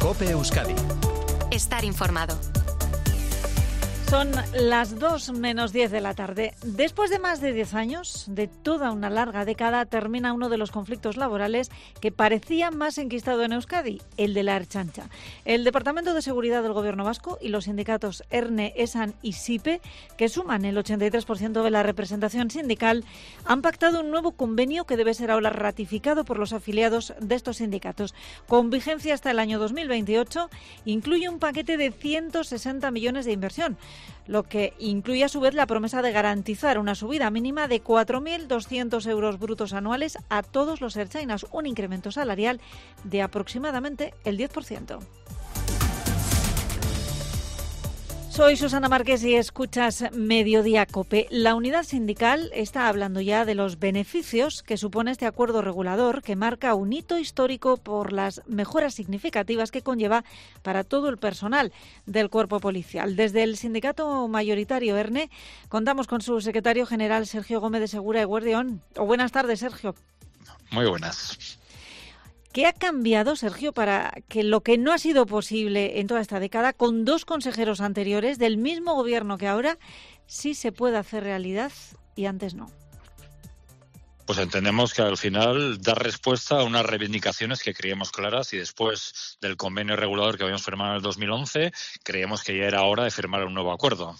COPE Euskadi. Estar informado. Son las 2 menos 10 de la tarde. Después de más de 10 años, de toda una larga década, termina uno de los conflictos laborales que parecía más enquistado en Euskadi, el de la Ertzaintza. El Departamento de Seguridad del Gobierno Vasco y los sindicatos ERNE, ESAN y SIPE, que suman el 83% de la representación sindical, han pactado un nuevo convenio que debe ser ahora ratificado por los afiliados de estos sindicatos. Con vigencia hasta el año 2028, incluye un paquete de 160 millones de inversión, lo que incluye a su vez la promesa de garantizar una subida mínima de 4.200 euros brutos anuales a todos los ertzainas, un incremento salarial de aproximadamente el 10%. Soy Susana Márquez y escuchas Mediodía COPE. La unidad sindical está hablando ya de los beneficios que supone este acuerdo regulador que marca un hito histórico por las mejoras significativas que conlleva para todo el personal del cuerpo policial. Desde el sindicato mayoritario ERNE contamos con su secretario general Sergio Gómez de Segura Eguerdión. Buenas tardes, Sergio. Muy buenas. ¿Qué ha cambiado, Sergio, para que lo que no ha sido posible en toda esta década, con dos consejeros anteriores del mismo gobierno que ahora, sí se puede hacer realidad y antes no? Pues entendemos que al final da respuesta a unas reivindicaciones que creíamos claras y después del convenio regulador que habíamos firmado en el 2011, creíamos que ya era hora de firmar un nuevo acuerdo.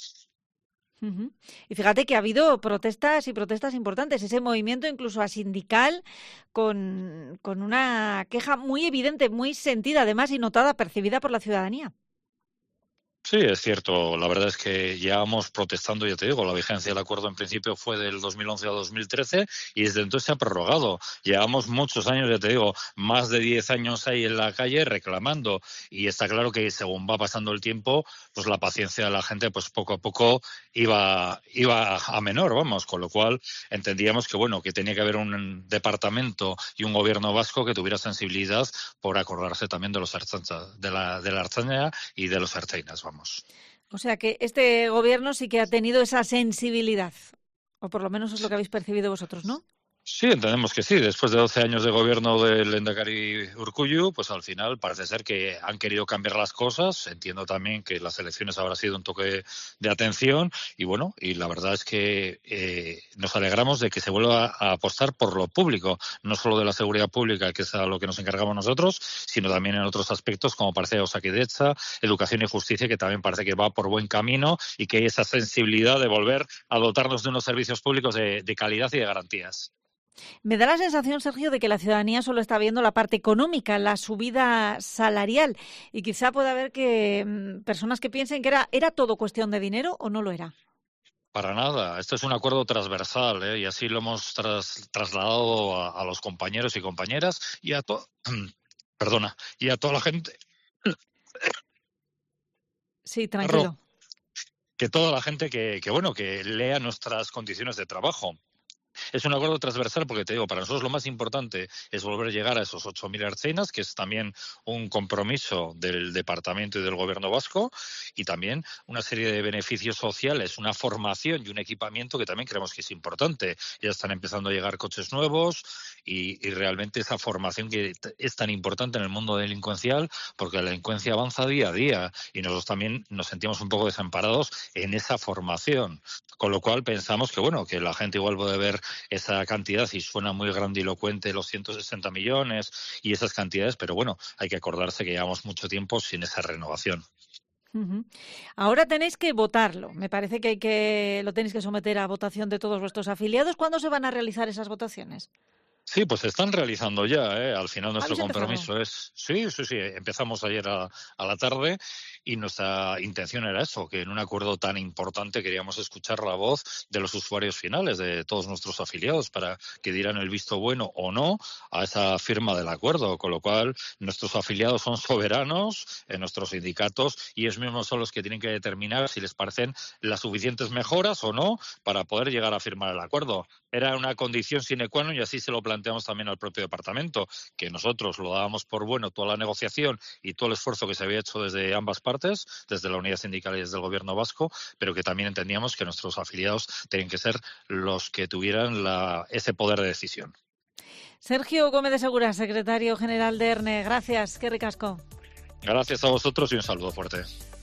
Y fíjate que ha habido protestas y protestas importantes, ese movimiento incluso asindical con una queja muy evidente, muy sentida además y notada, percibida por la ciudadanía. Sí, es cierto. La verdad es que llevamos protestando, ya te digo, la vigencia del acuerdo en principio fue del 2011 a 2013 y desde entonces se ha prorrogado. Llevamos muchos años, ya te digo, más de 10 años ahí en la calle reclamando y está claro que según va pasando el tiempo, pues la paciencia de la gente pues poco a poco iba a menor, vamos, con lo cual entendíamos que bueno, que tenía que haber un departamento y un gobierno vasco que tuviera sensibilidad por acordarse también de los ertzainas, de la Ertzaintza y de los ertzainas, vamos. O sea que este gobierno sí que ha tenido esa sensibilidad, o por lo menos es lo que habéis percibido vosotros, ¿no? Sí, entendemos que sí. Después de 12 años de gobierno del Lehendakari Urkullu, pues al final parece ser que han querido cambiar las cosas. Entiendo también que las elecciones habrá sido un toque de atención y bueno, y la verdad es que nos alegramos de que se vuelva a apostar por lo público, no solo de la seguridad pública, que es a lo que nos encargamos nosotros, sino también en otros aspectos como parece Osakidetza, educación y justicia, que también parece que va por buen camino y que hay esa sensibilidad de volver a dotarnos de unos servicios públicos de calidad y de garantías. Me da la sensación, Sergio, de que la ciudadanía solo está viendo la parte económica, la subida salarial, y quizá pueda haber que personas que piensen que era todo cuestión de dinero o no lo era. Para nada. Esto es un acuerdo transversal, y así lo hemos trasladado a los compañeros y compañeras y a y a toda la gente. Sí, tranquilo. Que toda la gente que lea nuestras condiciones de trabajo. Es un acuerdo transversal porque, te digo, para nosotros lo más importante es volver a llegar a esos 8.000 ertzainas, que es también un compromiso del Departamento y del Gobierno vasco, y también una serie de beneficios sociales, una formación y un equipamiento que también creemos que es importante. Ya están empezando a llegar coches nuevos y realmente esa formación que es tan importante en el mundo delincuencial, porque la delincuencia avanza día a día y nosotros también nos sentimos un poco desamparados en esa formación. Con lo cual pensamos que la gente igual puede ver esa cantidad y suena muy grandilocuente los 160 millones y esas cantidades, pero bueno, hay que acordarse que llevamos mucho tiempo sin esa renovación. Ahora tenéis que votarlo. Me parece que lo tenéis que someter a votación de todos vuestros afiliados. ¿Cuándo se van a realizar esas votaciones? Sí, pues se están realizando ya, Al final nuestro compromiso empezado? es... Sí, empezamos ayer a la tarde y nuestra intención era eso, que en un acuerdo tan importante queríamos escuchar la voz de los usuarios finales, de todos nuestros afiliados, para que dieran el visto bueno o no a esa firma del acuerdo, con lo cual nuestros afiliados son soberanos en nuestros sindicatos y ellos mismos son los que tienen que determinar si les parecen las suficientes mejoras o no para poder llegar a firmar el acuerdo. Era una condición sine qua non y así se lo planteamos también al propio departamento, que nosotros lo dábamos por bueno toda la negociación y todo el esfuerzo que se había hecho desde ambas partes, desde la unidad sindical y desde el gobierno vasco, pero que también entendíamos que nuestros afiliados tenían que ser los que tuvieran ese poder de decisión. Sergio Gómez de Segura, secretario general de ERNE. Gracias, qué ricasco. Gracias a vosotros y un saludo fuerte.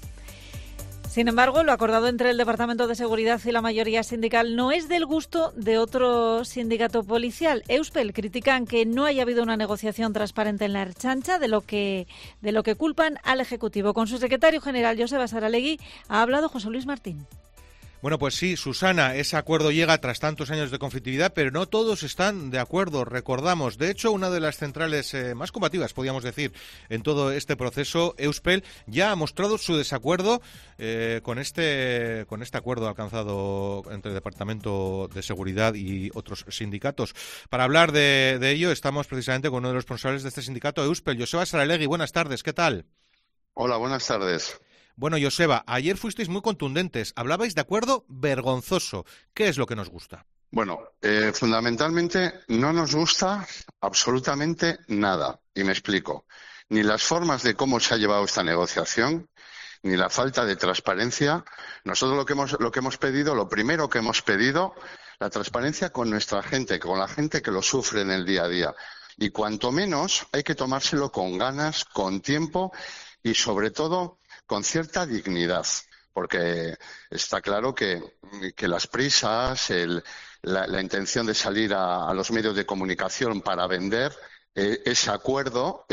Sin embargo, lo acordado entre el Departamento de Seguridad y la mayoría sindical no es del gusto de otro sindicato policial. Euspel critican que no haya habido una negociación transparente en la Ertzaintza, de lo que culpan al Ejecutivo. Con su secretario general, Joseba Saralegui, ha hablado José Luis Martín. Bueno, pues sí, Susana, ese acuerdo llega tras tantos años de conflictividad, pero no todos están de acuerdo, recordamos. De hecho, una de las centrales más combativas, podríamos decir, en todo este proceso, Euspel, ya ha mostrado su desacuerdo con este acuerdo alcanzado entre el Departamento de Seguridad y otros sindicatos. Para hablar de ello, estamos precisamente con uno de los responsables de este sindicato, Euspel, Joseba Saralegui. Buenas tardes, ¿qué tal? Hola, buenas tardes. Bueno, Joseba, ayer fuisteis muy contundentes. Hablabais de acuerdo vergonzoso. ¿Qué es lo que nos gusta? Bueno, fundamentalmente no nos gusta absolutamente nada. Y me explico. Ni las formas de cómo se ha llevado esta negociación, ni la falta de transparencia. Nosotros lo que hemos pedido, lo primero que hemos pedido, la transparencia con nuestra gente, con la gente que lo sufre en el día a día. Y cuanto menos hay que tomárselo con ganas, con tiempo y sobre todo con cierta dignidad, porque está claro que las prisas, la intención de salir a los medios de comunicación para vender ese acuerdo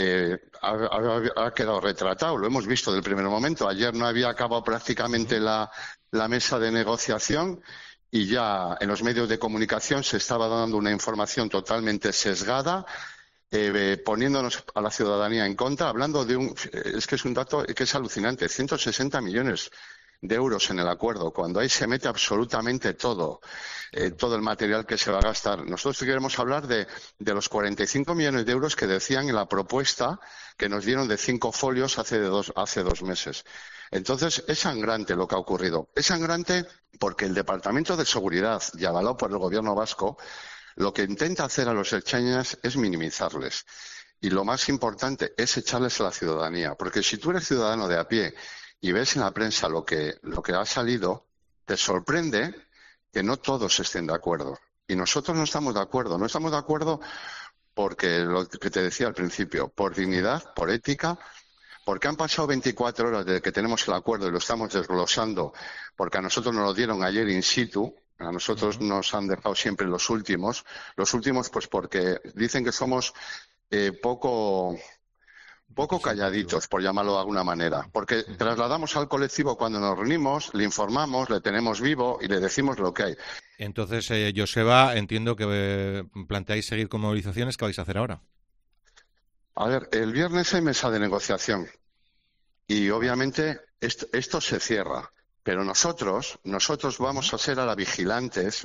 ha quedado retratado. Lo hemos visto del primer momento. Ayer no había acabado prácticamente la mesa de negociación y ya en los medios de comunicación se estaba dando una información totalmente sesgada, poniéndonos a la ciudadanía en contra, hablando es que es un dato que es alucinante, 160 millones de euros en el acuerdo, cuando ahí se mete absolutamente todo el material que se va a gastar. Nosotros queremos hablar de los 45 millones de euros que decían en la propuesta que nos dieron de 5 folios hace 2 meses. Entonces, es sangrante lo que ha ocurrido. Es sangrante porque el Departamento de Seguridad, y avalado por el Gobierno vasco, lo que intenta hacer a los ertzainas es minimizarles. Y lo más importante es echarles a la ciudadanía. Porque si tú eres ciudadano de a pie y ves en la prensa lo que ha salido, te sorprende que no todos estén de acuerdo. Y nosotros no estamos de acuerdo. No estamos de acuerdo porque, lo que te decía al principio, por dignidad, por ética, porque han pasado 24 horas desde que tenemos el acuerdo y lo estamos desglosando, porque a nosotros nos lo dieron ayer in situ. A nosotros nos han dejado siempre los últimos pues porque dicen que somos poco calladitos, por llamarlo de alguna manera, porque trasladamos al colectivo cuando nos reunimos, le informamos, le tenemos vivo y le decimos lo que hay. Entonces, Joseba, entiendo que planteáis seguir con movilizaciones. ¿Qué vais a hacer ahora? A ver, el viernes hay mesa de negociación y obviamente esto se cierra. Pero nosotros vamos a ser ahora vigilantes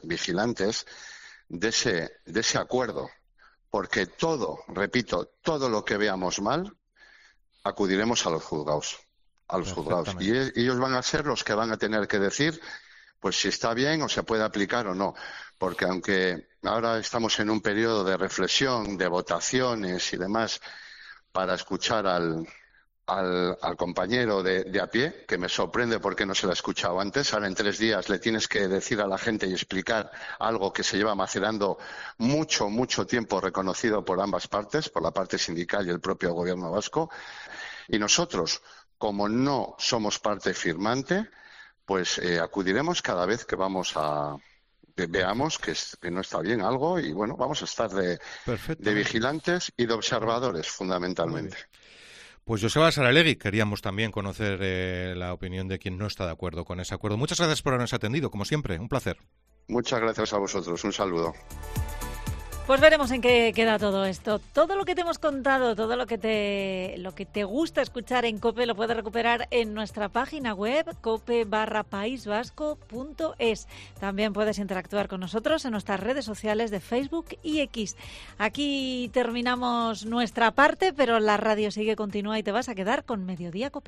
de ese acuerdo, porque todo lo que veamos mal, acudiremos a los juzgados. Y ellos van a ser los que van a tener que decir, pues si está bien o se puede aplicar o no. Porque aunque ahora estamos en un periodo de reflexión, de votaciones y demás, para escuchar al compañero de a pie, que me sorprende porque no se lo ha escuchado antes. Ahora en 3 días le tienes que decir a la gente y explicar algo que se lleva macerando mucho tiempo, reconocido por ambas partes, por la parte sindical y el propio gobierno vasco. Y nosotros, como no somos parte firmante, pues acudiremos cada vez que veamos que no está bien algo y bueno, vamos a estar de vigilantes y de observadores fundamentalmente. Pues Joseba Saralegui, queríamos también conocer la opinión de quien no está de acuerdo con ese acuerdo. Muchas gracias por habernos atendido, como siempre, un placer. Muchas gracias a vosotros, un saludo. Pues veremos en qué queda todo esto. Todo lo que te hemos contado, todo lo que te gusta escuchar en COPE lo puedes recuperar en nuestra página web cope.paisvasco.es. También puedes interactuar con nosotros en nuestras redes sociales de Facebook y X. Aquí terminamos nuestra parte, pero la radio continúa y te vas a quedar con Mediodía COPE.